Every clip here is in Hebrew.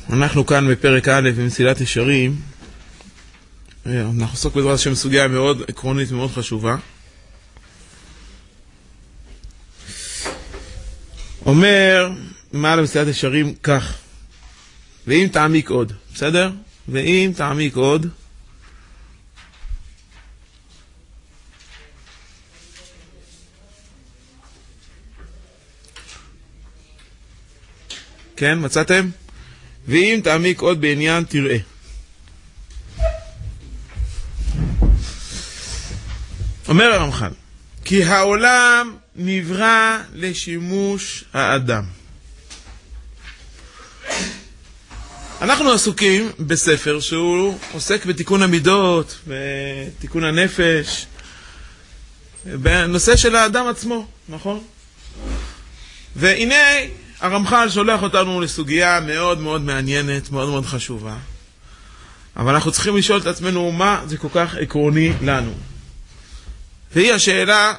אנחנו כאן בפרק א' במסילת ישרים. אנחנו עוסק בעזרת השם סוגיה מאוד עקרונית ומאוד חשובה. אומר מעל במסילת ישרים כך, ואם תעמיק עוד, בסדר? ואם תעמיק עוד, כן, מצאתם? ואם תעמיק עוד בעניין תראה. אומר הרמח"ל, כי העולם נברא לשימוש האדם. אנחנו עסוקים בספר שהוא עוסק בתיקון המידות, בתיקון הנפש, בנושא של האדם עצמו, נכון? והנה הרמח"ל שולח אותנו לסוגיה מאוד מאוד מעניינת, מאוד מאוד חשובה. אבל אנחנו צריכים לשאול את עצמנו מה זה כל כך עקרוני לנו. והיא השאלה,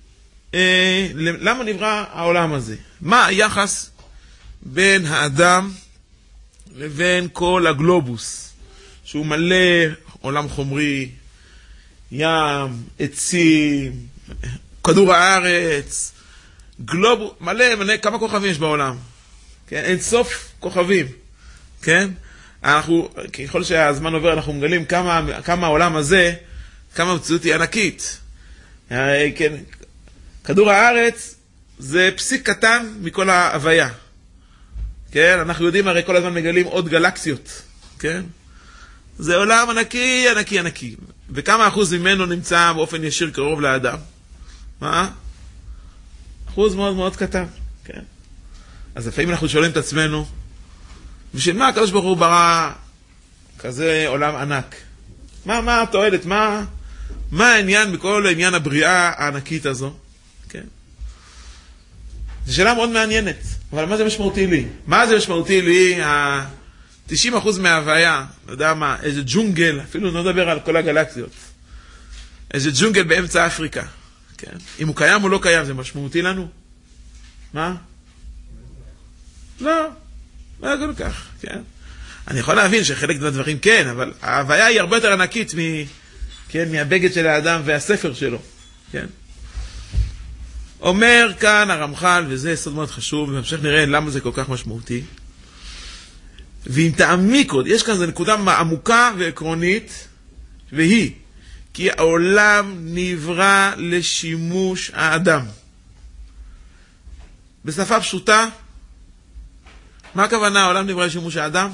למה נברא העולם הזה? מה היחס בין האדם לבין כל הגלובוס, שהוא מלא עולם חומרי, ים, עצים, כדור הארץ, גלוב, מלא, כמה כוכבים יש בעולם? כן? אין סוף כוכבים, כן? אנחנו, ככל שהזמן עובר, אנחנו מגלים כמה העולם הזה, כמה המציאות היא ענקית. כן? כדור הארץ זה פסיק קטן מכל ההוויה. כן? אנחנו יודעים, הרי כל הזמן מגלים עוד גלקסיות, כן? זה עולם ענקי, ענקי, ענקי. וכמה אחוז ממנו נמצא באופן ישיר קרוב לאדם? מה? אחוז מאוד מאוד קטן, כן? אז לפעמים אנחנו שואלים את עצמנו, בשביל מה הקדוש ברוך הוא ברא כזה עולם ענק? מה התועלת? מה העניין בכל העניין הבריאה הענקית הזו? כן? זו שאלה מאוד מעניינת, אבל מה זה משמעותי לי? מה זה משמעותי לי? 90% מההוויה, לא יודע מה, איזה ג'ונגל, אפילו לא נדבר על כל הגלקסיות, איזה ג'ונגל באמצע אפריקה. כן? אם הוא קיים או לא קיים, זה משמעותי לנו? מה? לא כל כך, כן? אני יכול להבין שחלק מהדברים כן, אבל ההוויה היא הרבה יותר ענקית מהבגד של האדם והספר שלו, כן? אומר כאן הרמח"ל, וזה יסוד מאוד חשוב, ובהמשך נראה למה זה כל כך משמעותי. ואם תעמיק עוד, יש כאן זו נקודה עמוקה ועקרונית, והיא, כי העולם נברא לשימוש האדם. בשפה פשוטה, מה הכוונה העולם נברא לשימוש האדם?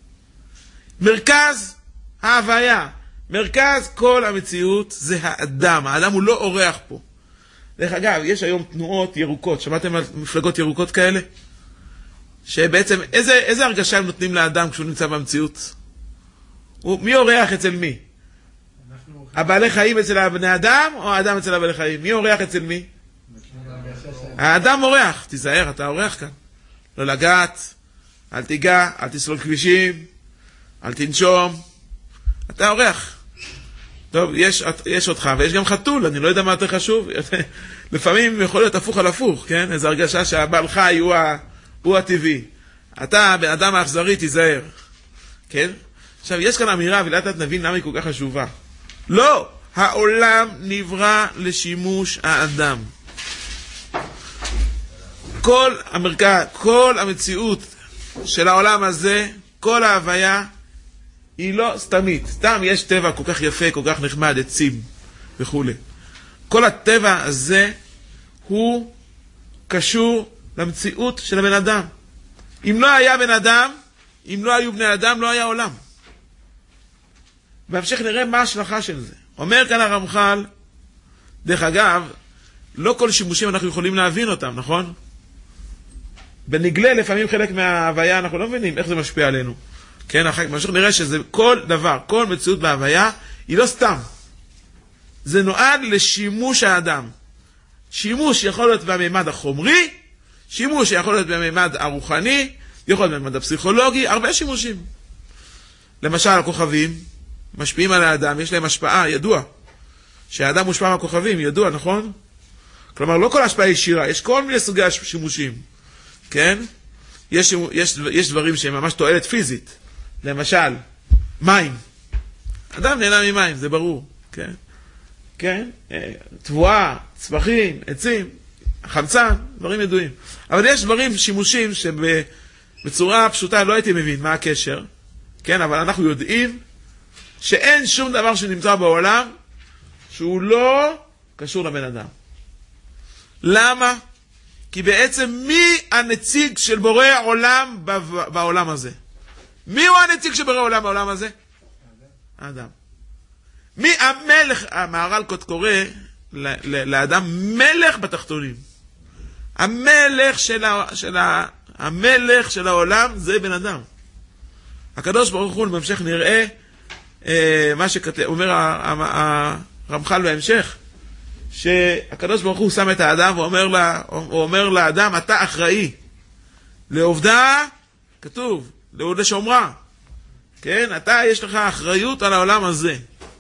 מרכז ההוויה, מרכז כל המציאות זה האדם. האדם הוא לא אורח פה. דרך אגב, יש היום תנועות ירוקות, שמעתם על מפלגות ירוקות כאלה? שבעצם איזה הרגשה הם נותנים לאדם כשהוא נמצא במציאות? מי אורח אצל מי? הבעלי חיים אצל הבני אדם או האדם אצל הבעלי חיים? מי אורח אצל מי? האדם אורח. תיזהר, אתה אורח כאן. לא לגעת, אל תיגע, אל תסלול כבישים, אל תנשום. אתה אורח. טוב, יש אותך, ויש גם חתול, אני לא יודע מה יותר חשוב. לפעמים יכול להיות הפוך על הפוך, כן? איזו הרגשה שהבעל חי הוא הטבעי. אתה, בן אדם האכזרי, תיזהר. כן? עכשיו, יש כאן אמירה, ולאט לאט נבין למה היא כל כך חשובה. לא, העולם נברא לשימוש האדם. כל המציאות של העולם הזה, כל ההוויה, היא לא סתמית. סתם יש טבע כל כך יפה, כל כך נחמד, עצים וכו'. כל הטבע הזה הוא קשור למציאות של הבן אדם. אם לא היה בן אדם, אם לא היו בני אדם, לא היה עולם. בהמשך נראה מה ההשלכה של זה. אומר כאן הרמח"ל, דרך אגב, לא כל שימושים אנחנו יכולים להבין אותם, נכון? בנגלה לפעמים חלק מההוויה אנחנו לא מבינים איך זה משפיע עלינו. כן, בהמשך נראה שזה כל דבר, כל מציאות בהוויה, היא לא סתם. זה נועד לשימוש האדם. שימוש יכול להיות בממד החומרי, שימוש יכול להיות בממד הרוחני, יכול להיות בממד הפסיכולוגי, הרבה שימושים. למשל, הכוכבים משפיעים על האדם, יש להם השפעה, ידוע. שהאדם מושפע מהכוכבים, ידוע, נכון? כלומר, לא כל השפעה ישירה, יש כל מיני סוגי שימושים. כן? יש דברים שהם ממש תועלת פיזית. למשל, מים. אדם נהנה ממים, זה ברור. כן? כן? תבואה, צמחים, עצים, חמצן, דברים ידועים. אבל יש דברים שימושים שבצורה פשוטה לא הייתי מבין מה הקשר. כן? אבל אנחנו יודעים שאין שום דבר שנמצא בעולם שהוא לא קשור לבן אדם. למה? כי בעצם מי הנציג של בורא עולם בעולם הזה? מי הוא הנציג של בורא עולם בעולם הזה? האדם. מי המלך? המהר"ל קורא לאדם מלך בתחתונים. המלך של העולם זה בן אדם. הקדוש ברוך הוא בהמשך נראה מה שאומר הרמח"ל בהמשך, שהקדוש ברוך הוא שם את האדם ואומר לאדם, אתה אחראי לעובדה, כתוב, לשומרה. כן? אתה יש לך אחריות על העולם הזה.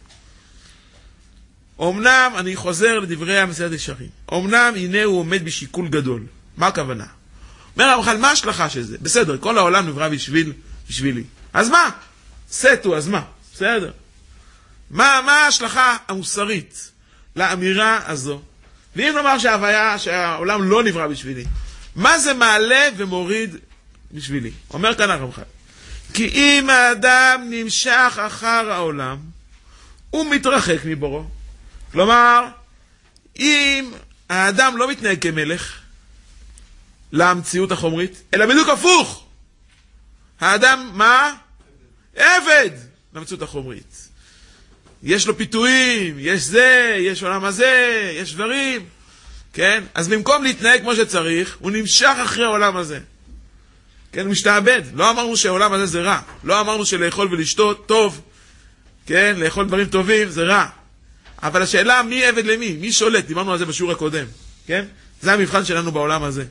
אמנם, אני חוזר לדברי המסילת ישרים, אמנם הנה הוא עומד בשיקול גדול. מה הכוונה? אומר הרמח"ל, מה ההשלכה של זה? בסדר, כל העולם נברא בשבילי. אז מה? סטו, אז מה? בסדר. מה ההשלכה המוסרית לאמירה הזו? ואם נאמר שהעולם לא נברא בשבילי, מה זה מעלה ומוריד בשבילי? אומר כאן הרמח"ל, כי אם האדם נמשך אחר העולם, הוא מתרחק מבורו. כלומר, אם האדם לא מתנהג כמלך למציאות החומרית, אלא בדיוק הפוך. האדם, מה? עבד למציאות החומרית. יש לו פיתויים, יש זה, יש עולם הזה, יש דברים. כן? אז במקום להתנהג כמו שצריך, הוא נמשך אחרי העולם הזה. כן? הוא משתעבד. לא אמרנו שהעולם הזה זה רע. לא אמרנו שלאכול ולשתות טוב. כן? לאכול דברים טובים זה רע. אבל השאלה, מי עבד למי? מי שולט? דיברנו על זה בשיעור הקודם. כן? זה המבחן שלנו בעולם הזה.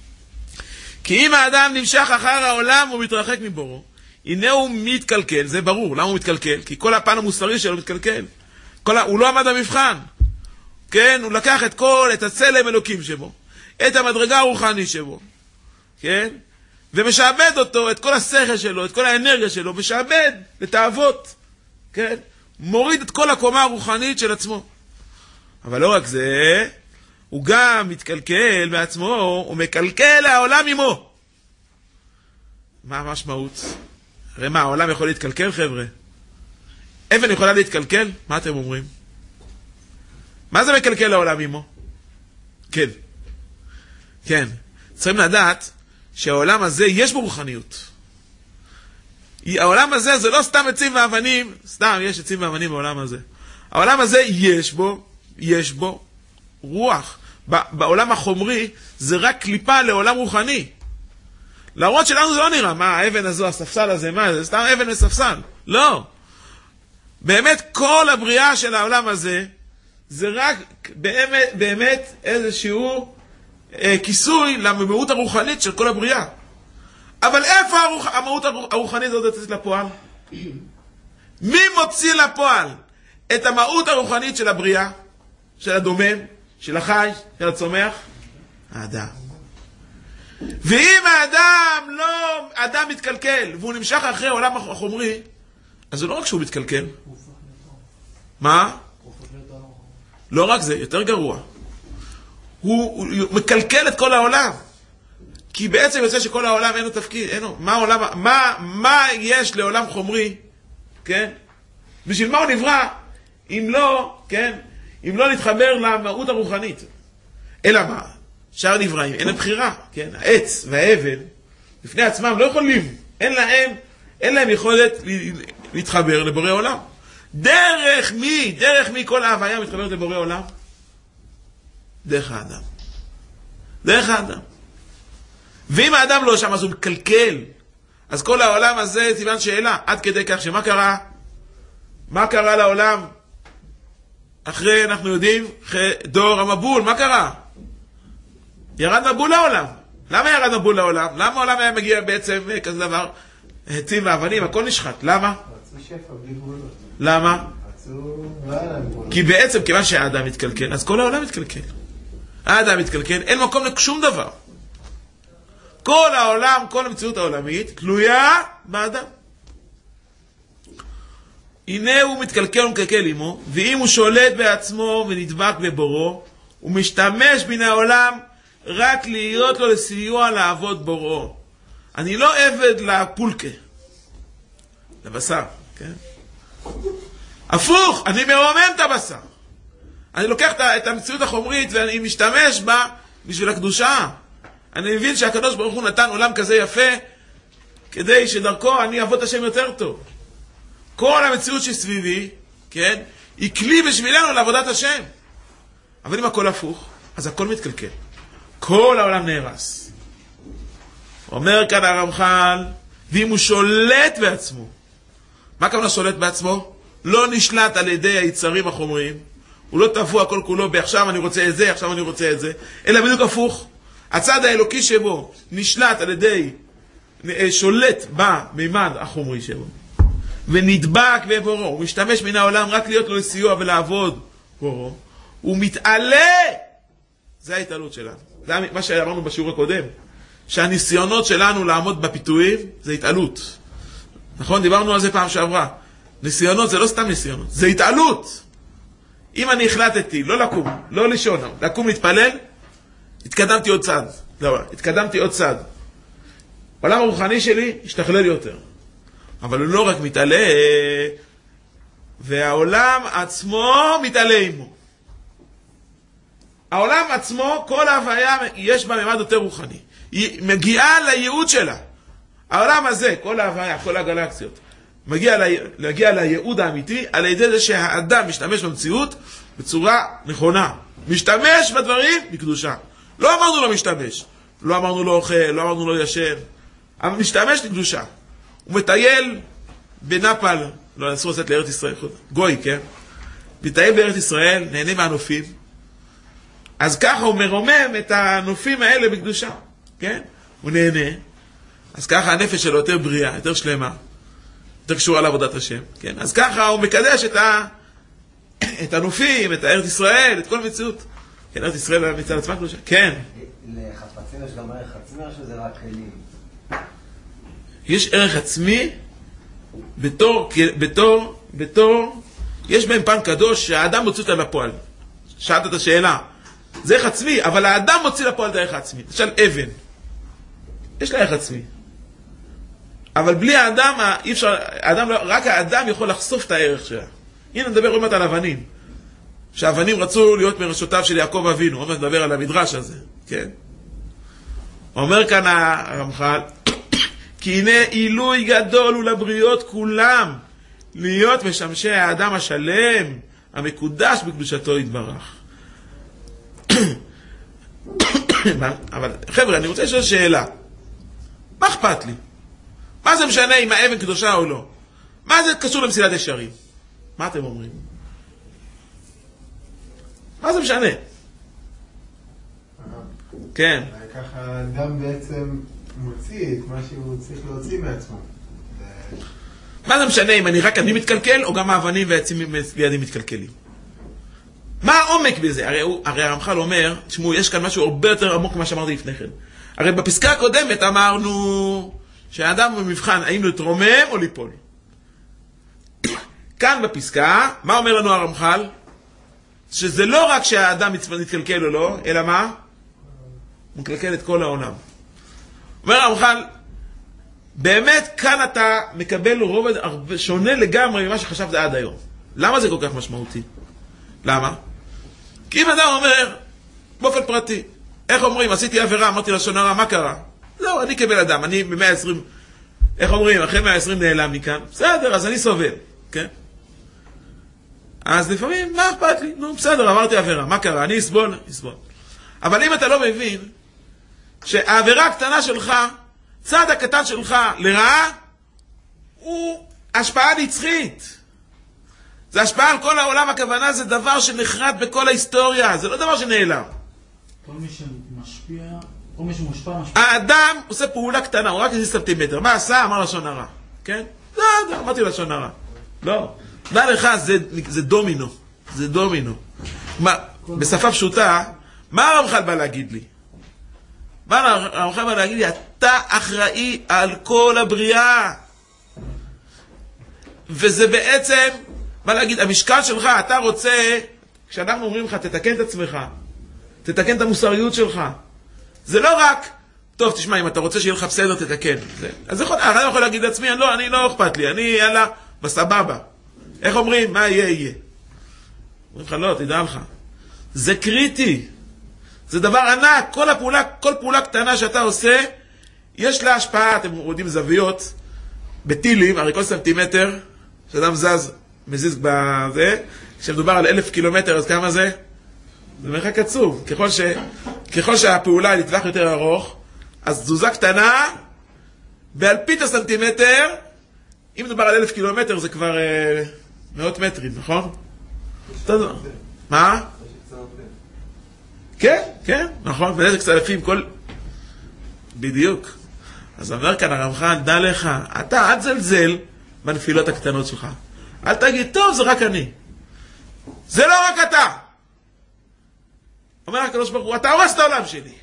כי אם האדם נמשך אחר העולם, הוא מתרחק מבורו. הנה הוא מתקלקל, זה ברור. למה הוא מתקלקל? כי כל הפן המוסרי שלו מתקלקל. הוא לא עמד במבחן. כן? הוא לקח את הצלם אלוקים שבו. את המדרגה הרוחנית שבו. כן? ומשעבד אותו, את כל השכל שלו, את כל האנרגיה שלו, משעבד לתאוות. כן? מוריד את כל הקומה הרוחנית של עצמו. אבל לא רק זה, הוא גם מתקלקל בעצמו, הוא מקלקל העולם עמו. מה המשמעות? הרי מה, העולם יכול להתקלקל, חבר'ה? אבן יכולה להתקלקל? מה אתם אומרים? מה זה מקלקל העולם עמו? כן. כן. צריכים לדעת שהעולם הזה יש בו רוחניות. העולם הזה זה לא סתם עצים ואבנים, סתם יש עצים ואבנים בעולם הזה. העולם הזה יש בו רוח. בעולם החומרי זה רק קליפה לעולם רוחני. להראות שלנו זה לא נראה, מה האבן הזו, הספסל הזה, מה זה סתם אבן וספסל. לא. באמת כל הבריאה של העולם הזה זה רק באמת איזשהו כיסוי למהות הרוחנית של כל הבריאה. אבל איפה המהות הרוחנית הזאת יוצאת לפועל? מי מוציא לפועל את המהות הרוחנית של הבריאה, של הדומם, של החי, של הצומח? האדם. ואם האדם מתקלקל והוא נמשך אחרי העולם החומרי, אז זה לא רק שהוא מתקלקל. מה? לא רק זה, יותר גרוע. הוא מקלקל את כל העולם. כי בעצם יוצא שכל העולם אין לו תפקיד, אין לו. מה יש לעולם חומרי, כן? בשביל מה הוא נברא, אם לא נתחבר למהות הרוחנית? אלא מה? שאר נבראים, אין להם בחירה, כן? העץ והאבן, לפני עצמם לא יכולים, אין להם יכולת להתחבר לבורא עולם. דרך מי כל ההוויה מתחברת לבורא עולם? דרך האדם. דרך האדם. ואם האדם לא שם, אז הוא מקלקל. אז כל העולם הזה סימן שאלה, עד כדי כך שמה קרה? מה קרה לעולם? אחרי, אנחנו יודעים, אחרי דור המבול, מה קרה? ירד מבול לעולם. למה ירד מבול לעולם? למה העולם היה מגיע בעצם כזה דבר? עצים ואבנים, הכל נשחט. למה? למה? כי בעצם, כיוון שהאדם מתקלקל, אז כל העולם מתקלקל. האדם מתקלקל, אין מקום לשום דבר. כל העולם, כל המציאות העולמית, תלויה באדם. הנה הוא מתקלקל ומקלקל עמו, ואם הוא שולט בעצמו ונדבק בבורו, הוא משתמש בין העולם רק להיות לו לסיוע לעבוד בורו. אני לא עבד לפולקה, לבשר, כן? הפוך, אני מרומם את הבשר. אני לוקח את המציאות החומרית ואני משתמש בה בשביל הקדושה. אני מבין שהקדוש ברוך הוא נתן עולם כזה יפה כדי שדרכו אני אעבוד את השם יותר טוב. כל המציאות שסביבי, כן, היא כלי בשבילנו לעבודת השם. אבל אם הכל הפוך, אז הכל מתקלקל. כל העולם נהרס. אומר כאן הרמח"ל, ואם הוא שולט בעצמו, מה הכוונה שולט בעצמו? לא נשלט על ידי היצרים החומריים, הוא לא טבוע כל כולו בעכשיו אני רוצה את זה, עכשיו אני רוצה את זה, אלא בדיוק הפוך. הצד האלוקי שבו נשלט על ידי, שולט במימד החומרי שבו, ונדבק בבורו, הוא משתמש מן העולם רק להיות לו לסיוע ולעבוד בורו, הוא מתעלה. זה ההתעלות שלנו. זה מה שאמרנו בשיעור הקודם, שהניסיונות שלנו לעמוד בפיתויים זה התעלות. נכון? דיברנו על זה פעם שעברה. ניסיונות זה לא סתם ניסיונות, זה התעלות. אם אני החלטתי לא לקום, לא לישון, לקום להתפלל, התקדמתי עוד צד. לא, התקדמתי עוד צד. העולם הרוחני שלי השתכלל יותר. אבל הוא לא רק מתעלה, והעולם עצמו מתעלה עמו. העולם עצמו, כל ההוויה יש בה ממד יותר רוחני. היא מגיעה לייעוד שלה. העולם הזה, כל ההוויה, כל הגלקסיות, מגיע לייעוד האמיתי על ידי זה שהאדם משתמש במציאות בצורה נכונה. משתמש בדברים בקדושה. לא אמרנו לו משתמש. לא אמרנו לו אוכל, לא אמרנו לו ישן. אבל משתמש לקדושה. הוא מטייל בנפל, לא אסור לצאת לארץ ישראל, גוי, כן? מטייל בארץ ישראל, נהנה מהנופים. אז ככה הוא מרומם את הנופים האלה בקדושה, כן? הוא נהנה. אז ככה הנפש שלו יותר בריאה, יותר שלמה, יותר קשורה לעבודת השם, כן? אז ככה הוא מקדש את הנופים, את הארץ ישראל, את כל מציאות. כן, ארץ ישראל מצד עצמה קדושה. כן. לחפצים יש גם ערך עצמי או שזה רק כלים? יש ערך עצמי בתור, יש בהם פן קדוש שהאדם מוציא אותה לפועל. שאלת את השאלה. זה ערך עצמי, אבל האדם מוציא לפועל את הערך העצמי. למשל אבן. יש לה ערך עצמי. אבל בלי האדם, אי אפשר, רק האדם יכול לחשוף את הערך שלה. הנה נדבר עוד מעט על אבנים. שהאבנים רצו להיות מראשותיו של יעקב אבינו. עוד מעט נדבר על המדרש הזה. כן? אומר כאן הרמח"ל, כי הנה עילוי גדול הוא לבריות כולם, להיות משמשי האדם השלם, המקודש בקדושתו יתברך. אבל חבר'ה, אני רוצה לשאול שאלה. מה אכפת לי? מה זה משנה אם האבן קדושה או לא? מה זה קשור למסילת ישרים? מה אתם אומרים? מה זה משנה? כן. ככה האדם בעצם מוציא את מה שהוא צריך להוציא מעצמו. מה זה משנה אם אני מתקלקל או גם האבנים והעצים בידי מתקלקלים? מה העומק בזה? הרי הרמח"ל אומר, תשמעו, יש כאן משהו הרבה יותר עמוק ממה שאמרתי לפני כן. הרי בפסקה הקודמת אמרנו שהאדם במבחן האם להתרומם או ליפול. כאן בפסקה, מה אומר לנו הרמח"ל? שזה לא רק שהאדם מתקלקל או לא, אלא מה? הוא מקלקל את כל העולם. אומר הרמח"ל, באמת כאן אתה מקבל רובד שונה לגמרי ממה שחשבת עד היום. למה זה כל כך משמעותי? למה? כי אם אדם אומר, באופן פרטי, איך אומרים, עשיתי עבירה, אמרתי לשון הרע, מה קרה? לא, אני כבן אדם, אני ב-120, איך אומרים, אחרי 120 נעלם מכאן, בסדר, אז אני סובל, כן? אז לפעמים, מה אכפת לי? נו, בסדר, עברתי עבירה, מה קרה? אני אסבול, אסבול. אבל אם אתה לא מבין, שהעבירה הקטנה שלך, צעד הקטן שלך לרעה, הוא השפעה נצחית. זה השפעה על כל העולם, הכוונה זה דבר שנחרט בכל ההיסטוריה, זה לא דבר שנעלם. כל מי שמשפיע, או מי שמושפע משפיע. האדם עושה פעולה קטנה, הוא רק 10 סנטימטר. מה עשה? אמר לשון הרע. כן? לא, אמרתי לשון הרע. לא. דע לך, זה דומינו. זה דומינו. בשפה פשוטה, מה הרמח"ל בא להגיד לי? מה הרמח"ל בא להגיד לי? אתה אחראי על כל הבריאה. וזה בעצם, מה להגיד, המשקל שלך, אתה רוצה, כשאנחנו אומרים לך, תתקן את עצמך, תתקן את המוסריות שלך. זה לא רק, טוב, תשמע, אם אתה רוצה שיהיה לך בסדר, תתקן. אז אני יכול להגיד לעצמי, אני לא אכפת לי, אני יאללה, בסבבה. איך אומרים? מה יהיה, יהיה. אומרים לך, לא, תדע לך. זה קריטי. זה דבר ענק. כל פעולה קטנה שאתה עושה, יש לה השפעה. אתם רואים זוויות, בטילים, הרי כל סנטימטר, שאדם זז, מזיז בזה, כשמדובר על 1,000 קילומטר, אז כמה זה? זה מרחק עצוב. ככל שהפעולה היא לטווח יותר ארוך, אז תזוזה קטנה, באלפית הסנטימטר, אם מדובר על 1,000 קילומטר, זה כבר מאות מטרים, נכון? מה? כן, כן, נכון, ונזק צלפים, כל... בדיוק. אז אומר כאן הרמח"ל, דע לך, אתה אל תזלזל בנפילות הקטנות שלך. אל תגיד, טוב, זה רק אני. זה לא רק אתה. אומר הקדוש ברוך הוא, אתה הורס את העולם שלי.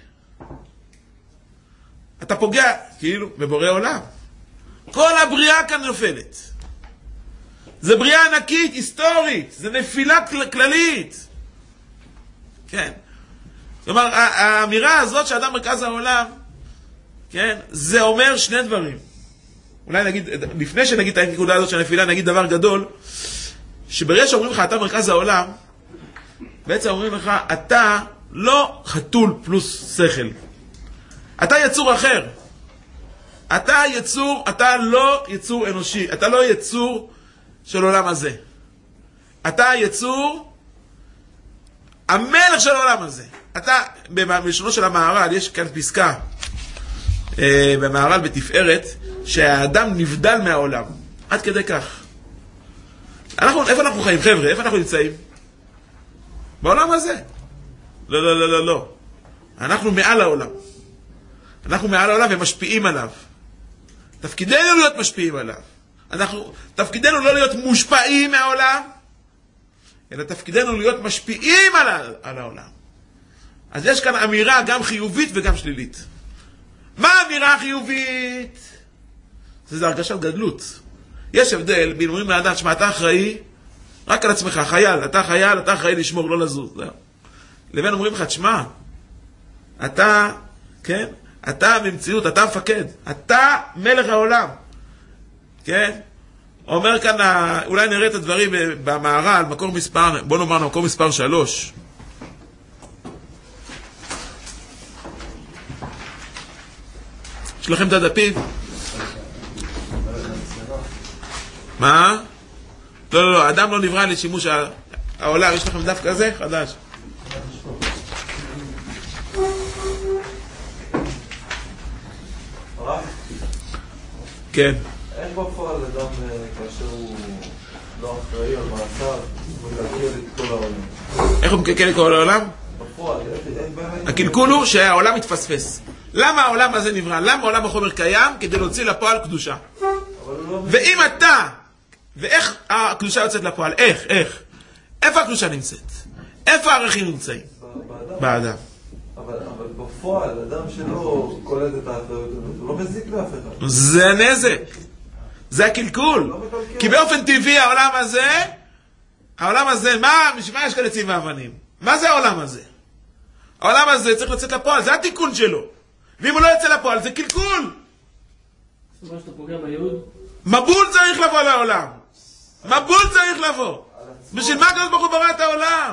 אתה פוגע, כאילו, בבורא עולם. כל הבריאה כאן נופלת. זה בריאה ענקית, היסטורית. זה נפילה כללית. כן. זאת אומרת, האמירה הזאת שאדם מרכז העולם, כן, זה אומר שני דברים. אולי נגיד, לפני שנגיד את הנקודה הזאת של הנפילה, נגיד דבר גדול, שברגע שאומרים לך, אתה מרכז העולם, בעצם אומרים לך, אתה לא חתול פלוס שכל. אתה יצור אחר. אתה לא יצור אנושי. אתה לא יצור של עולם הזה. אתה יצור המלך של העולם הזה. אתה, בלשונו של המהר"ל, יש כאן פסקה, במהר"ל בתפארת, שהאדם נבדל מהעולם. עד כדי כך. איפה אנחנו חיים, חבר'ה? איפה אנחנו נמצאים? בעולם הזה. לא, לא, לא, לא, לא. אנחנו מעל העולם. אנחנו מעל העולם ומשפיעים עליו. תפקידנו להיות משפיעים עליו. תפקידנו לא להיות מושפעים מהעולם, אלא תפקידנו להיות משפיעים על העולם. אז יש כאן אמירה גם חיובית וגם שלילית. מה האמירה החיובית? זה הרגשת גדלות. יש הבדל בין אומרים לאדם, שמה, אתה אחראי רק על עצמך, חייל, אתה אחראי לשמור, לא לזוז. לבין אומרים לך, שמה, אתה, כן, אתה במציאות, אתה מפקד, אתה מלך העולם. כן? אומר כאן, אולי נראה את הדברים במהר"ל, מקור מספר, בוא נאמר מקור מספר 3. יש לכם את הדפים? מה? לא, לא, לא, אדם לא נברא לשימוש העולם. יש לכם דף כזה? חדש. כן. איך בפועל אדם כאשר הוא לא אחראי על מעשיו, הוא מקלקל את כל העולם? איך הוא מקלקל את כל העולם? בפועל, הקלקול הוא שהעולם מתפספס. למה העולם הזה נברא? למה העולם החומר קיים? כדי להוציא לפועל קדושה. ואם אתה, ואיך הקדושה יוצאת לפועל? איך? איפה הקדושה נמצאת? איפה הערכים נמצאים? באדם. אבל בפועל, אדם שלא קולט את האחריות, הוא לא מזיק לאף אחד. זה הנזק. זה הקלקול. כי באופן טבעי העולם הזה, מה יש כאן עצים ואבנים? מה זה העולם הזה? העולם הזה צריך לצאת לפועל, זה התיקון שלו. ואם הוא לא יצא לפועל, זה קלקול. זאת אומרת שאתה פוגע בייעוד? מבול צריך לבוא לעולם. מבול צריך לבוא. בשביל מה הקדוש ברוך הוא ברא את העולם?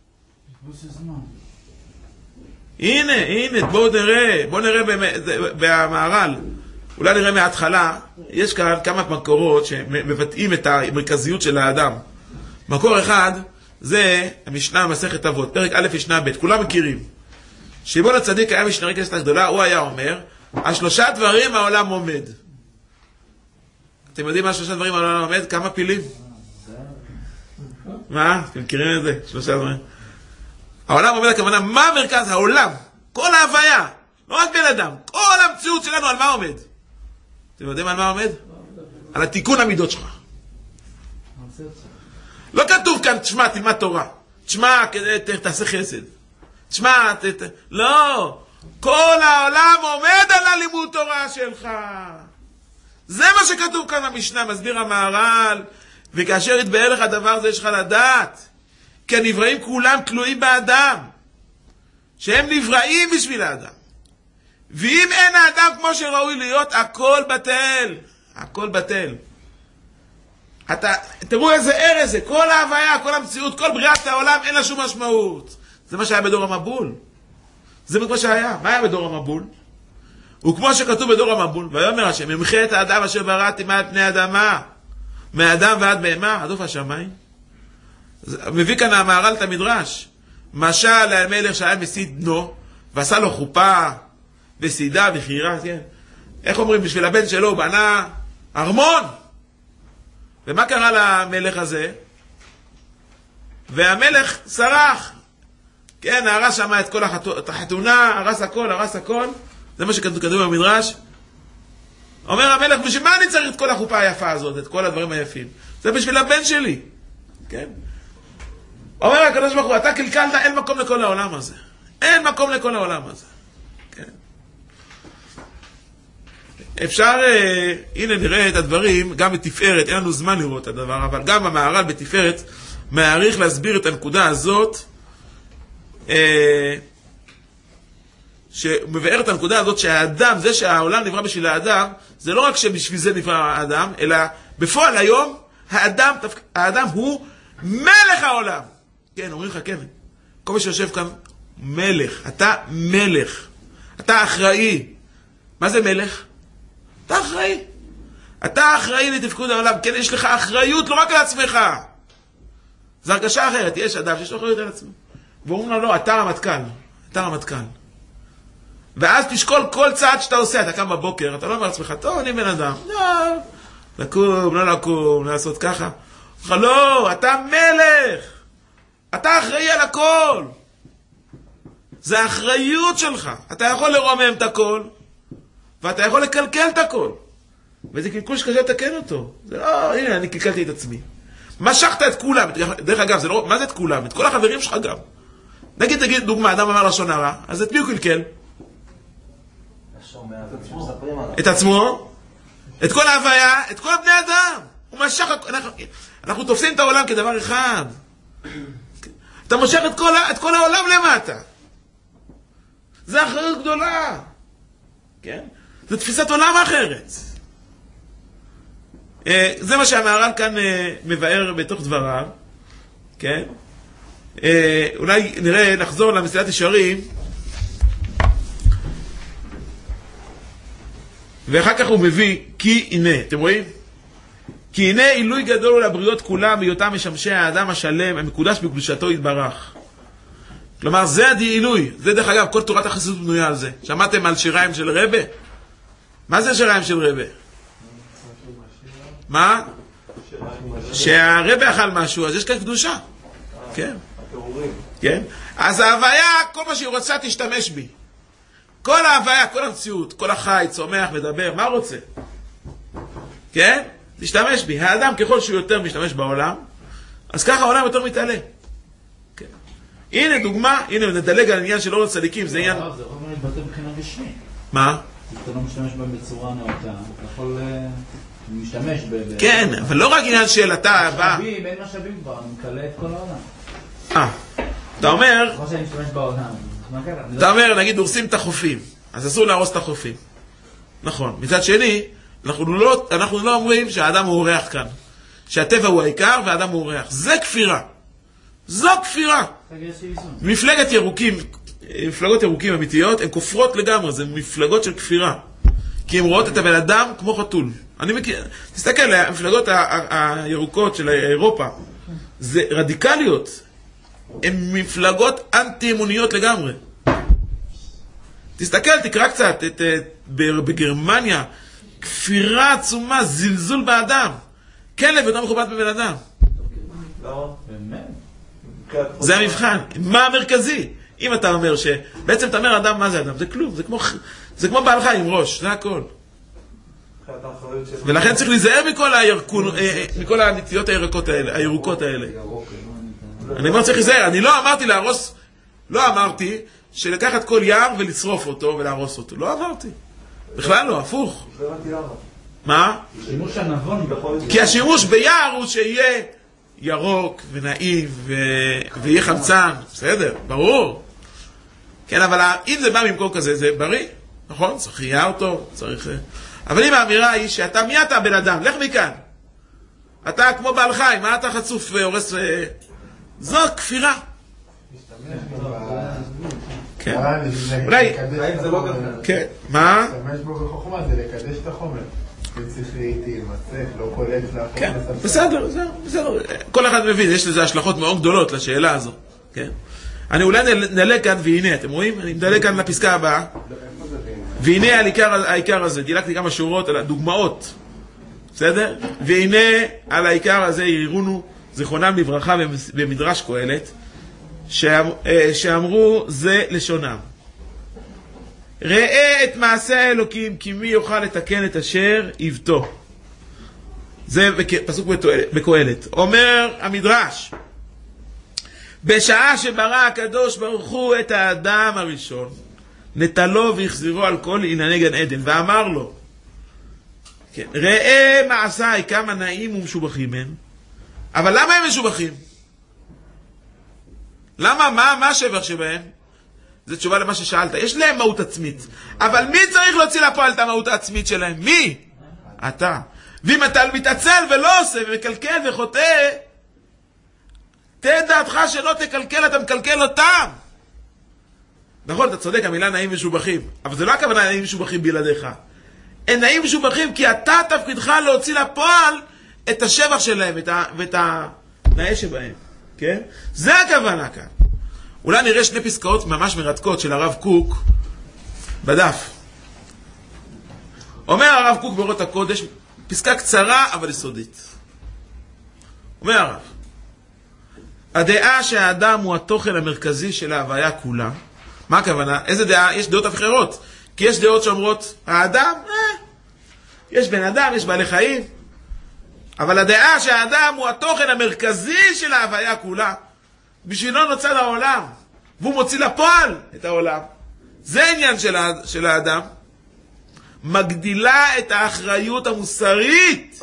הנה, בואו נראה במהר"ל. אולי נראה מההתחלה, יש כאן כמה מקורות שמבטאים את המרכזיות של האדם. מקור אחד, זה המשנה מסכת אבות, פרק א' משנה ב', כולם מכירים. שמעון הצדיק היה משנה כנסת הגדולה, הוא היה אומר, על 3 דברים העולם עומד. אתם יודעים מה 3 דברים העולם עומד? כמה פילים? מה? אתם מכירים את זה? 3 דברים. העולם עומד, הכוונה, מה מרכז העולם? כל ההוויה, לא רק בן אדם, כל המציאות שלנו, על מה עומד? אתם יודעים על מה עומד? על התיקון המידות שלך. לא כתוב כאן, תשמע, תלמד תורה. תשמע, תעשה חסד. תשמע, לא. כל העולם עומד על הלימוד תורה שלך. זה מה שכתוב כאן במשנה, מסביר המהר"ל, וכאשר יתבהר לך הדבר זה יש לך לדעת, כי הנבראים כולם תלויים באדם, שהם נבראים בשביל האדם. ואם אין האדם כמו שראוי להיות, הכל בטל. הכל בטל. תראו איזה ער זה, כל ההוויה, כל המציאות, כל בריאת העולם, אין לה שום משמעות. זה מה שהיה בדור המבול. זה מה שהיה. מה היה בדור המבול? וכמו שכתוב בדור המבול, ויאמר השם, ממחה את האדם אשר בראתי מעל פני אדמה, מאדם ועד בהמה, עד עוף השמיים. מביא כאן המהר"ל את המדרש. משל המלך שהיה מסית בנו, ועשה לו חופה, וסידה וחירה, כן? איך אומרים? בשביל הבן שלו הוא בנה ארמון. ומה קרה למלך הזה? והמלך שרח. כן, הרס שם את כל החתונה, הרס הכל. זה מה שכתוב במדרש. אומר המלך, בשביל מה אני צריך את כל החופה היפה הזאת, את כל הדברים היפים? זה בשביל הבן שלי. כן? אומר הקדוש ברוך הוא, אתה קלקלת, אין מקום לכל העולם הזה. אין מקום לכל העולם הזה. כן? אפשר, הנה נראה את הדברים, גם בתפארת, אין לנו זמן לראות את הדבר, אבל גם המהר"ל בתפארת מעריך להסביר את הנקודה הזאת, שמבאר את הנקודה הזאת שהאדם, זה שהעולם נברא בשביל האדם, זה לא רק שבשביל זה נברא האדם, אלא בפועל היום, האדם הוא מלך העולם. כן, אומרים לך, כן, כל מי שיושב כאן, מלך, אתה מלך, אתה אחראי. מה זה מלך? אתה אחראי. אתה אחראי לתפקוד העולם, כן, יש לך אחריות לא רק על עצמך. זו הרגשה אחרת, יש אדם שיש לו אחריות על עצמו. ואומרים לו, לא, אתה רמטכ"ל. ואז תשקול כל צעד שאתה עושה, אתה קם בבוקר, אתה לא אומר לעצמך, טוב, אני בן אדם. לא, לקום, לעשות ככה. לא, אתה מלך. אתה אחראי על הכל. זה האחריות שלך. אתה יכול לרומם את הכל, ואתה יכול לקלקל את הכל. וזה קלקול שקשה לתקן אותו. זה לא, הנה, אני קלקלתי את עצמי. משכת את כולם. דרך אגב, זה לא, מה זה את כולם? את כל החברים שלך גם. נגיד, דוגמה, אדם אמר לשון הרע, אז את מי הוא קלקל? את עצמו, את כל ההוויה, את כל בני אדם. הוא משך, אנחנו תופסים את העולם כדבר אחד. אתה מושך את כל העולם למטה. זה אחריות גדולה. כן? זו תפיסת עולם אחרת. זה מה שהמהר"ל כאן מבאר בתוך דבריו. כן? אולי נראה, נחזור למסילת ישרים, ואחר כך הוא מביא, כי הנה, אתם רואים? כי הנה עילוי גדול הוא לבריות כולם, בהיותם משמשי האדם השלם, המקודש בקדושתו יתברך. כלומר, זה העילוי. זה דרך אגב, כל תורת החסידות בנויה על זה. שמעתם על שיריים של רבה? מה זה שיריים של רבה? מה? שהרבה אכל משהו, אז יש כאן קדושה. כן. כן? אז ההוויה, כל מה שהיא רוצה תשתמש בי. כל ההוויה, כל המציאות, כל החי, צומח, מדבר, מה רוצה? כן? תשתמש בי. האדם ככל שהוא יותר משתמש בעולם, אז ככה העולם יותר מתעלה. כן. הנה דוגמה, הנה נדלג על עניין של אור הצדיקים, זה עניין... זה יכול להתבטא מבחינה רשמית. מה? אתה לא משתמש בהם בצורה נאותה, אתה יכול להשתמש כן, אבל לא רק עניין של אתה בא... משאבים, אין משאבים כבר, אני מקלה את כל העולם. אתה אומר... כמו שאני משתמש בעולם. אתה אומר, נגיד, הורסים את החופים, אז אסור להרוס את החופים. נכון. מצד שני, אנחנו לא אומרים שהאדם הוא אורח כאן. שהטבע הוא העיקר והאדם הוא אורח. זה כפירה. זו כפירה. מפלגות ירוקים אמיתיות, הן כופרות לגמרי, זה מפלגות של כפירה. כי הן רואות את הבן אדם כמו חתול. אני מכיר, תסתכל, המפלגות הירוקות של אירופה, זה רדיקליות. הן מפלגות אנטי-אמוניות לגמרי. תסתכל, תקרא קצת, בגרמניה, כפירה עצומה, זלזול באדם. כלב יותר מכובד בבן אדם. לא, באמת? זה המבחן. מה המרכזי? אם אתה אומר בעצם אתה אומר אדם, מה זה אדם? זה כלום, זה כמו בעל חיים עם ראש, זה הכל. ולכן צריך להיזהר מכל הנטיות הירוקות האלה. אני אומר צריך להיזהר, אני לא אמרתי להרוס, לא אמרתי של לקחת כל יער ולשרוף אותו ולהרוס אותו. לא עברתי. בכלל לא, הפוך. לא הבנתי למה. מה? שימוש הנבון בכל זה. כי השימוש ביער הוא שיהיה ירוק ונעים ויהיה חמצן. בסדר, ברור. כן, אבל אם זה בא ממקום כזה, זה בריא. נכון? צריך יער טוב, צריך... אבל אם האמירה היא שאתה, מי אתה בן אדם? לך מכאן. אתה כמו בעל חי, מה אתה חצוף והורס... זו כפירה. כן. אולי... האם זה לא כזה? כן. מה? להשתמש בו בחוכמה זה לקדש את החומר. צריך להימצא, לא קולט להפוך כן, לספסל. בסדר, בסדר. כל אחד מבין, יש לזה השלכות מאוד גדולות לשאלה הזו. כן? אני אולי נדלג כאן והנה, אתם רואים? אני מדלג כאן לפסקה הבאה. והנה על העיקר הזה, דילגתי כמה שורות על הדוגמאות. בסדר? והנה על העיקר הזה יראונו זיכרונם לברכה במדרש קהלת, שאמרו זה לשונם. ראה את מעשה האלוקים, כי מי יוכל לתקן את אשר יבטו. זה פסוק בקהלת. אומר המדרש, בשעה שברא הקדוש ברוך הוא את האדם הראשון, נטלו והחזירו על כל ענייני גן עדן, ואמר לו, כן, ראה מעשיי כמה נעים ומשובחים הם. אבל למה הם משובחים? למה? מה השבח שבהם? זו תשובה למה ששאלת. יש להם מהות עצמית. אבל מי צריך להוציא לפועל את המהות העצמית שלהם? מי? אתה. ואם אתה מתעצל ולא עושה ומקלקל וחוטא, תן דעתך שלא תקלקל, אתה מקלקל אותם. נכון, אתה צודק, המילה נעים משובחים. אבל זה לא הכוונה נעים משובחים בלעדיך. הם נעים משובחים כי אתה תפקידך להוציא לפועל את השבח שלהם ואת הנאה שבהם. כן? זה הכוונה כאן. אולי נראה שני פסקאות ממש מרתקות של הרב קוק בדף. אומר הרב קוק באורות הקודש, פסקה קצרה אבל יסודית. אומר הרב, הדעה שהאדם הוא התוכן המרכזי של ההוויה כולה. מה הכוונה? איזה דעה? יש דעות אחרות. כי יש דעות שאומרות, האדם, יש בן אדם, יש בעלי חיים. אבל הדעה שהאדם הוא התוכן המרכזי של ההוויה כולה, בשבילו נוצר העולם, והוא מוציא לפועל את העולם. זה העניין של האדם. מגדילה את האחריות המוסרית,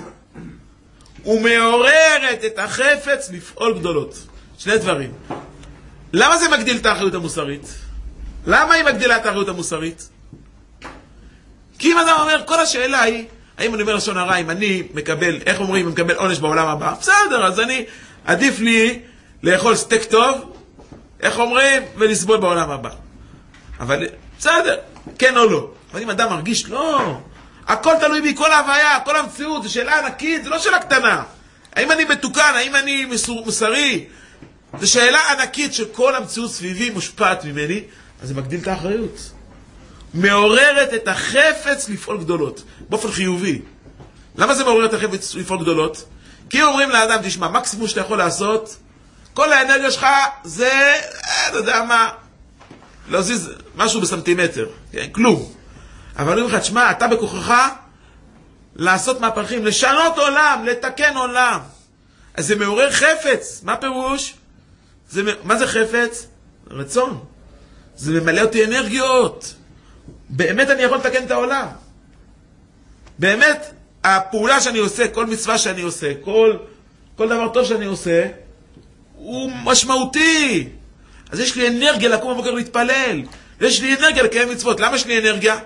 ומעוררת את החפץ לפעול גדולות. שני דברים. למה זה מגדיל את האחריות המוסרית? למה היא מגדילה את האחריות המוסרית? כי אם אדם אומר, כל השאלה היא, האם אני אומר לשון הרע, אם אני מקבל, איך אומרים, מקבל עונש בעולם הבא? בסדר, אז עדיף לי לאכול סטייק טוב, איך אומרים, ולסבול בעולם הבא. אבל בסדר, כן או לא. אבל אם אדם מרגיש, לא, הכל תלוי בי, כל ההוויה, כל המציאות, זו שאלה ענקית, זה לא שאלה קטנה. האם אני מתוקן, האם אני מוסרי? זו שאלה ענקית שכל המציאות סביבי מושפעת ממני, אז זה מגדיל את האחריות. מעוררת את החפץ לפעול גדולות, באופן חיובי. למה זה מעורר את החפץ לפעול גדולות? כי אומרים לאדם, תשמע, מקסימום שאתה יכול לעשות, כל האנרגיה שלך זה, לא יודע מה, להזיז משהו בסנטימטר, כן? כלום. אבל אומרים לך, תשמע, אתה בכוחך לעשות מהפכים, לשנות עולם, לתקן עולם. אז זה מעורר חפץ. מה פירוש? מה זה חפץ? רצון. זה ממלא אותי אנרגיות. באמת אני יכול לתקן את העולם. באמת, הפעולה שאני עושה, כל מצווה שאני עושה, כל דבר טוב שאני עושה, הוא משמעותי. אז יש לי אנרגיה לקום בבוקר להתפלל. יש לי אנרגיה לקיים מצוות. למה יש לי אנרגיה?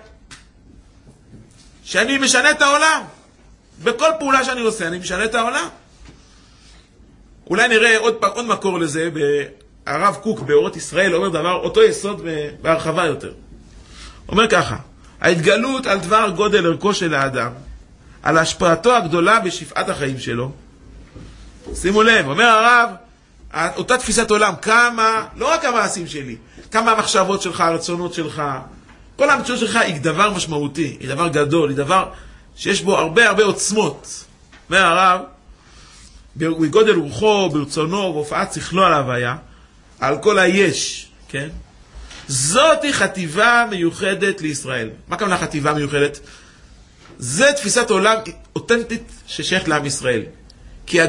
שאני משנה את העולם. בכל פעולה שאני עושה, אני משנה את העולם. אולי נראה עוד מקור לזה, הרב קוק באורות ישראל אומר דבר, אותו יסוד בהרחבה יותר. אומר ככה, ההתגלות על דבר גודל ערכו של האדם, על השפעתו הגדולה בשפעת החיים שלו. שימו לב, אומר הרב, אותה תפיסת עולם, כמה, לא רק המעשים שלי, כמה המחשבות שלך, הרצונות שלך, כל המציאות שלך היא דבר משמעותי, היא דבר גדול, היא דבר שיש בו הרבה הרבה עוצמות. אומר הרב, בגודל רוחו, ברצונו, בהופעת שכלו על ההוויה, על כל היש, כן? זאת היא חטיבה מיוחדת לישראל. מה כמובן חטיבה מיוחדת? זה תפיסת עולם אותנטית ששייכת לעם ישראל. כי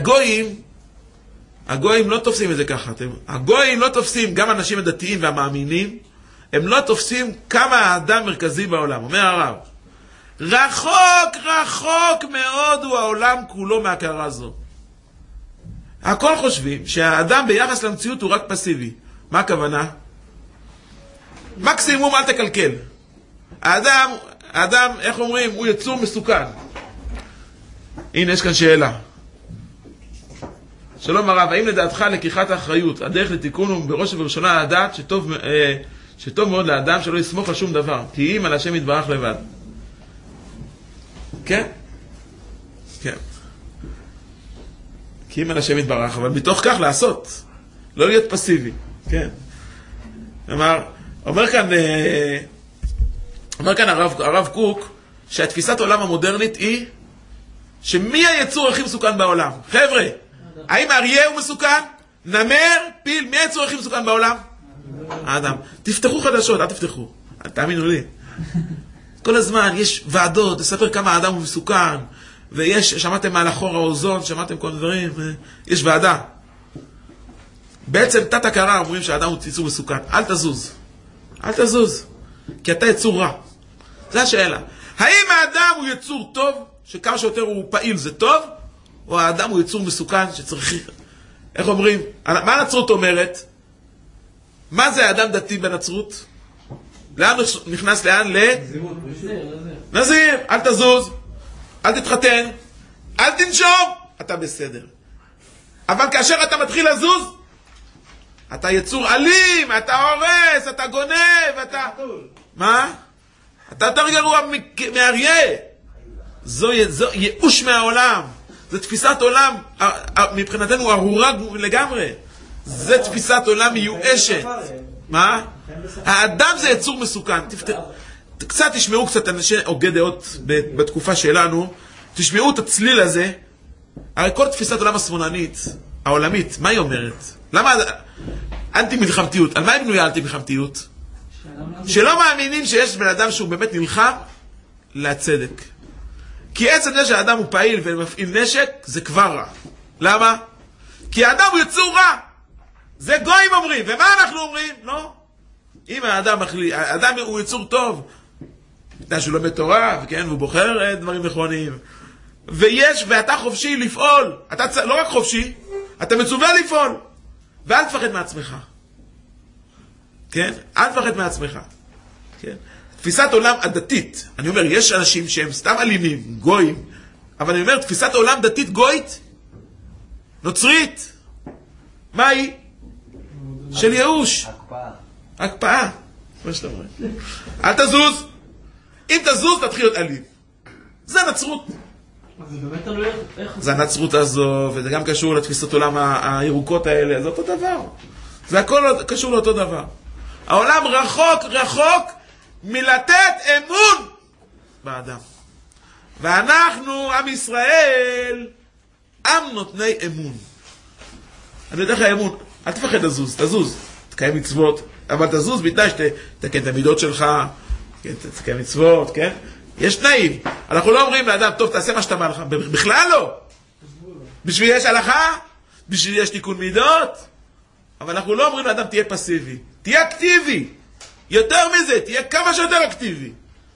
הגויים לא תופסים את זה ככה. הגויים לא תופסים, גם אנשים הדתיים והמאמינים, הם לא תופסים כמה האדם מרכזי בעולם. אומר הרב, רחוק, רחוק מאוד הוא העולם כולו מהכרה זו. הכל חושבים שהאדם ביחס למציאות הוא רק פסיבי. מה הכוונה? מקסימום אל תקלקל. האדם, איך אומרים, הוא יצור מסוכן. הנה, יש כאן שאלה. שלום הרב, האם לדעתך לקיחת האחריות, הדרך לתיקון הוא בראש ובראשונה לדעת שטוב מאוד לאדם שלא יסמוך על שום דבר, כי אם על השם יתברך לבד. כן? כן. כי אם על השם יתברך, אבל מתוך כך לעשות, לא להיות פסיבי. כן. אומר כאן הרב קוק, שהתפיסת העולם המודרנית היא, שמי היצור הכי מסוכן בעולם? חבר'ה, האם האריה הוא מסוכן? נמר? פיל? מי היצור הכי מסוכן בעולם? האדם. תפתחו חדשות, אל תפתחו. תאמינו לי. כל הזמן יש ועדות, לספר כמה האדם הוא מסוכן, ויש, שמעתם על החור האוזון, שמעתם כל דברים, יש ועדה. בעצם תת הכרה אומרים שהאדם הוא יצור מסוכן. אל תזוז. אל תזוז. כי אתה יצור רע. זו השאלה. האם האדם הוא יצור טוב, שכמה שיותר הוא פעיל זה טוב, או האדם הוא יצור מסוכן שצריך... איך אומרים? מה הנצרות אומרת? מה זה האדם דתי בנצרות? לאן הוא נכנס? לאן? נזיר. אל תזוז. אל תתחתן. אל תנשום. אתה בסדר. אבל כאשר אתה מתחיל לזוז, אתה יצור אלים, אתה הורס, אתה גונב, אתה... מה? אתה יותר גרוע מאריה. זו ייאוש מהעולם. זו תפיסת עולם, מבחינתנו ארורה לגמרי. זו תפיסת עולם מיואשת. מה? האדם זה יצור מסוכן. קצת תשמעו קצת אנשי הוגי דעות בתקופה שלנו, תשמעו את הצליל הזה. הרי כל תפיסת עולם השמאלנית, העולמית, מה היא אומרת? למה אנטי מלחמתיות? על מה היא בנויה אנטי מלחמתיות? שלא מאמינים שיש בן אדם שהוא באמת נלחם לצדק. כי עצם זה שהאדם הוא פעיל ומפעיל נשק, זה כבר רע. למה? כי האדם הוא יצור רע. זה גויים אומרים. ומה אנחנו אומרים? לא. אם האדם הוא יצור טוב, אתה שהוא לומד תורה, וכן, והוא בוחר דברים נכונים. ואתה חופשי לפעול. אתה לא רק חופשי, אתה מצווה לפעול. ואל תפחד מעצמך. כן? אל תפחד מעצמך. כן? תפיסת עולם הדתית, אני אומר, יש אנשים שהם סתם אלימים, גויים, אבל אני אומר, תפיסת עולם דתית גוית, נוצרית, מה היא? של ייאוש. הקפאה. מה שאתה אומר. אל תזוז. אם תזוז, תתחיל להיות אלים. זה נצרות. זה באמת תלוי איך... זה הנצרות הזו, וזה גם קשור לתפיסת עולם הירוקות האלה, זה אותו דבר. זה הכל קשור לאותו דבר. העולם רחוק, רחוק, מלתת אמון באדם. ואנחנו, עם ישראל, עם נותני אמון. אני יודע לך אמון, אל תפחד לזוז, תזוז, תקיים מצוות, אבל תזוז בתנאי שתקן את המידות שלך, תקיים מצוות, כן? יש תנאים. אנחנו לא אומרים לאדם, טוב, תעשה מה שאתה בא לך, בכלל לא. בשביל יש הלכה, בשביל יש תיקון מידות, אבל אנחנו לא אומרים לאדם, תהיה פסיבי, תהיה אקטיבי. יותר מזה, תהיה כמה שיותר אקטיבי.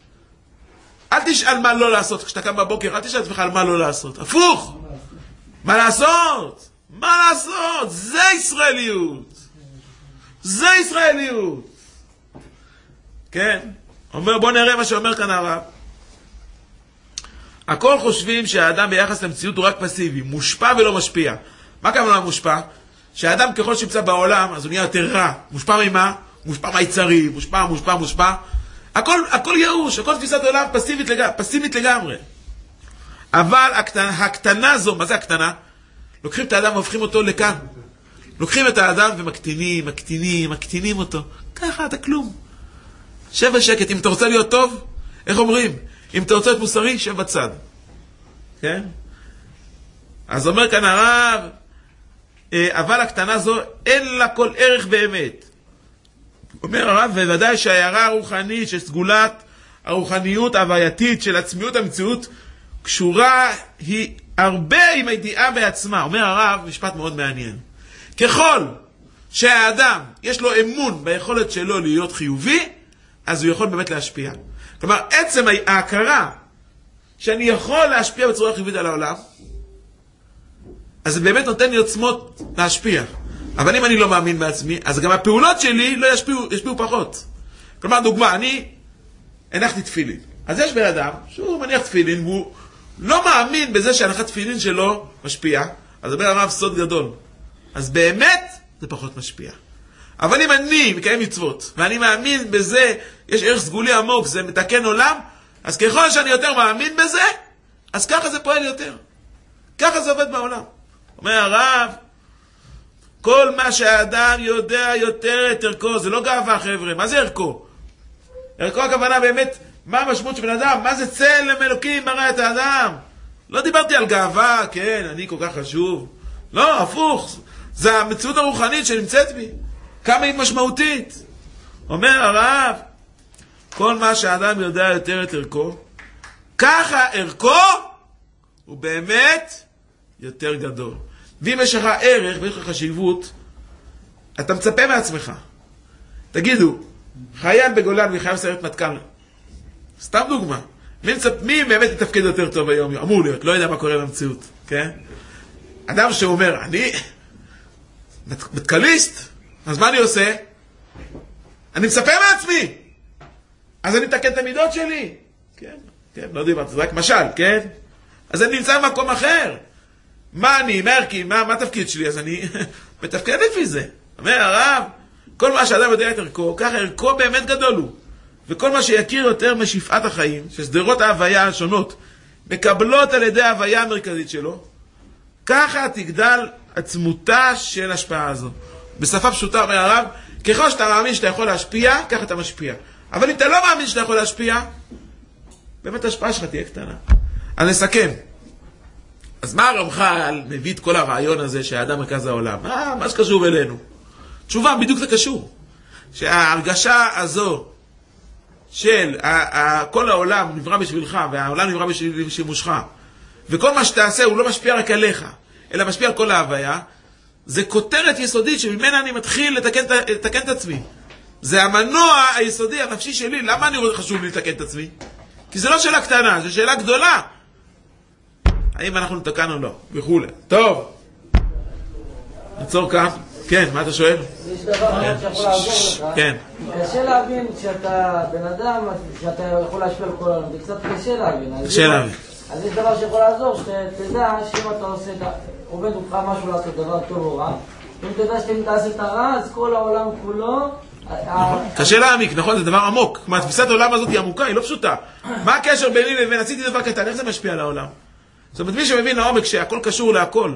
אל תשאל מה לא לעשות. כשאתה קם בבוקר, אל תשאל עצמך על מה לא לעשות. הפוך. מה לעשות? מה לעשות? זה ישראליות. זה ישראליות. כן? אומר, בוא נראה מה שאומר כאן הרב. הכל חושבים שהאדם ביחס למציאות הוא רק פסיבי, מושפע ולא משפיע. מה כמובן מושפע? שהאדם ככל שימצא בעולם, אז הוא נהיה יותר רע. מושפע ממה? מושפע מהיצרים, מושפע. הכל ייאוש, הכל תפיסת עולם פסימית לגמרי. אבל הקטנה זו, מה זה הקטנה? לוקחים את האדם והופכים אותו לכאן. לוקחים את האדם ומקטינים אותו. ככה, אתה כלום. שב בשקט, אם אתה רוצה להיות טוב, איך אומרים? אם אתה רוצה להיות מוסרי, שב בצד. כן? אז אומר כאן הרב, אבל הקטנה זו, אין לה כל ערך באמת. אומר הרב, בוודאי שההערה הרוחנית של סגולת הרוחניות ההווייתית של עצמיות המציאות קשורה היא הרבה עם הידיעה בעצמה. אומר הרב, משפט מאוד מעניין. ככל שהאדם יש לו אמון ביכולת שלו להיות חיובי, אז הוא יכול באמת להשפיע. כלומר, עצם ההכרה שאני יכול להשפיע בצורה חיובית על העולם, אז זה באמת נותן לי עוצמות להשפיע. אבל אם אני לא מאמין בעצמי, אז גם הפעולות שלי לא ישפיעו פחות. כלומר, דוגמה, אני הנחתי תפילין. אז יש בן אדם שהוא מניח תפילין, והוא לא מאמין בזה שהנחת תפילין שלו משפיע, אז זה ברמה סוד גדול. אז באמת זה פחות משפיע. אבל אם אני מקיים מצוות, ואני מאמין בזה, יש ערך סגולי עמוק, זה מתקן עולם, אז ככל שאני יותר מאמין בזה, אז ככה זה פועל יותר. ככה זה עובד בעולם. אומר הרב, כל מה שהאדם יודע יותר את ערכו, זה לא גאווה חבר'ה, מה זה ערכו? ערכו הכוונה באמת, מה המשמעות של בן אדם? מה זה צלם אלוקים ברא את האדם? לא דיברתי על גאווה, כן, אני כל כך חשוב. לא, הפוך. זה המציאות הרוחנית שנמצאת בי. כמה היא משמעותית. אומר הרב, כל מה שהאדם יודע יותר את ערכו, ככה ערכו הוא באמת יותר גדול. ואם יש לך ערך ויש לך חשיבות, אתה מצפה מעצמך. תגידו, חייל בגולן וחייל סיירת מטכ"ל, סתם דוגמה, מי באמת יתפקד יותר טוב היום? אמור להיות, לא יודע מה קורה במציאות, כן? אדם שאומר, אני מטכ"ליסט, אז מה אני עושה? אני מצפה מעצמי, אז אני מתקן את המידות שלי. כן, כן, לא דיברתי, זה רק משל, כן? אז אני נמצא במקום אחר. מה אני, מה התפקיד שלי? אז אני מתפקד לפי זה. אומר הרב, כל מה שאדם יודע את ערכו, ככה ערכו באמת גדול הוא. וכל מה שיכיר יותר משפעת החיים, שסדרות ההוויה השונות מקבלות על ידי ההוויה המרכזית שלו, ככה תגדל עצמותה של השפעה הזו. בשפה פשוטה אומר הרב, ככל שאתה מאמין שאתה יכול להשפיע, ככה אתה משפיע. אבל אם אתה לא מאמין שאתה יכול להשפיע, באמת ההשפעה שלך תהיה קטנה. אז נסכם. אז מה הרמח"ל מביא את כל הרעיון הזה שהאדם מרכז העולם? מה שקשור אלינו? תשובה, בדיוק זה קשור. שההרגשה הזו של כל העולם נברא בשבילך, והעולם נברא בשימושך, וכל מה שתעשה הוא לא משפיע רק עליך, אלא משפיע על כל ההוויה, זה כותרת יסודית שממנה אני מתחיל לתקן את עצמי. זה המנוע היסודי, הנפשי שלי. למה חשוב לי לתקן את עצמי? כי זה לא שאלה קטנה, זו שאלה גדולה. האם אנחנו נתקן או לא? וכו'. טוב. נעצור כאן. כן, מה אתה שואל? יש דבר אחד שיכול לעזור לך. כן. קשה להבין שאתה בן אדם, שאתה יכול להשפיע על כל העולם. זה קצת קשה להבין. קשה להבין. אז יש דבר שיכול לעזור, שתדע שאם אתה עובד אותך משהו לעשות דבר טוב או רע, אם תדע שאם תעשה את הרע, אז כל העולם כולו... קשה להעמיק, נכון? זה דבר עמוק. כלומר, תפיסת העולם הזאת היא עמוקה, היא לא פשוטה. מה הקשר ביני לבין עשיתי דבר קטן? איך זה משפיע על העולם? זאת אומרת, מי שמבין לעומק שהכל קשור להכל,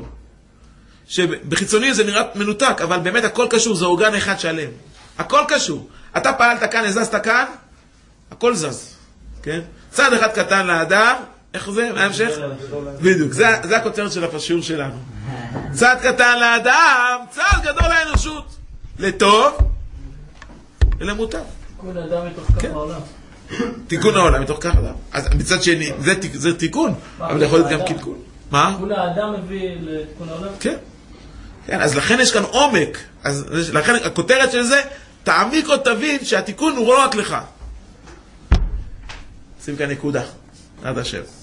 שבחיצוני זה נראה מנותק, אבל באמת הכל קשור, זה אורגן אחד שלם. הכל קשור. אתה פעלת כאן, הזזת כאן, הכל זז. כן? צעד אחד קטן לאדם, איך זה? מה המשך? בדיוק, זה הכותרת של הפשיעור שלנו. צעד קטן לאדם, צעד גדול לאנושות. לטוב ולמוטב. תיקון האדם מתוך כך העולם. תיקון העולם מתוך כך העולם. אז מצד שני, זה תיקון, אבל יכול להיות גם קלקול. מה? תיקון האדם מביא לתיקון העולם? כן. כן, אז לכן יש כאן עומק. אז לכן הכותרת של זה, תעמיק או תבין שהתיקון הוא לא רק לך. שים כאן נקודה. עד השם.